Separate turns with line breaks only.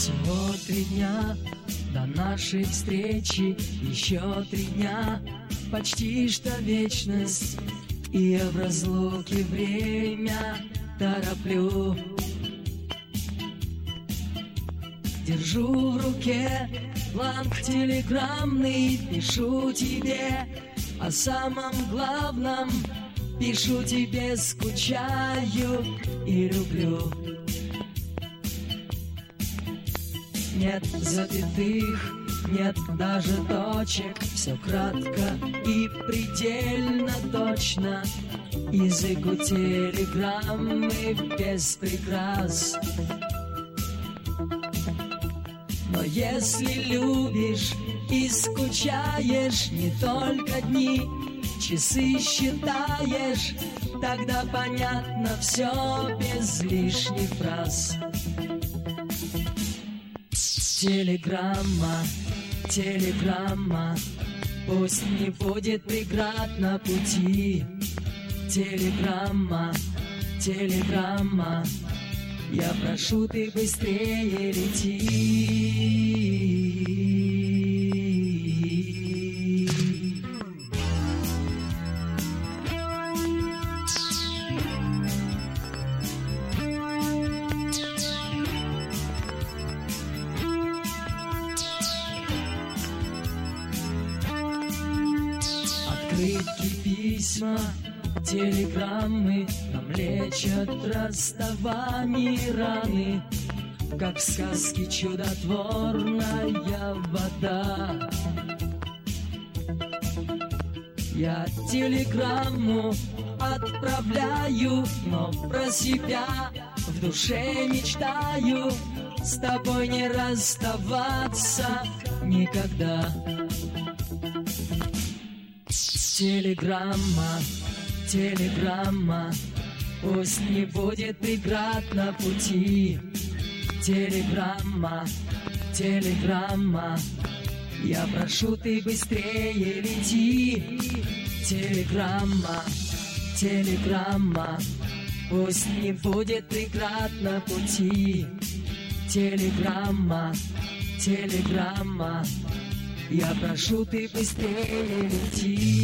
Всего 3 дня до нашей встречи, еще 3 дня, почти что вечность. И я в разлуке время тороплю. Держу в руке бланк телеграммный, пишу тебе о самом главном. Пишу тебе, скучаю и люблю. Нет запятых, нет даже точек, все кратко и предельно точно. Язык у телеграммы без прикрас. Но если любишь и скучаешь, не только дни, часы считаешь, тогда понятно все без лишних фраз. Телеграмма, телеграмма, пусть не будет преград на пути. Телеграмма, телеграмма, я прошу, ты быстрее лети. Открытки, письма, телеграммы нам лечат расставание раны, как в сказке чудотворная вода. Я телеграмму отправляю, но про себя в душе мечтаю с тобой не расставаться никогда. Телеграмма, телеграмма, пусть не будет преград на пути. Телеграмма, телеграмма, я прошу, ты быстрее лети. Телеграмма, телеграмма, пусть не будет преград на пути. Телеграмма, телеграмма, я прошу, ты быстрее лети.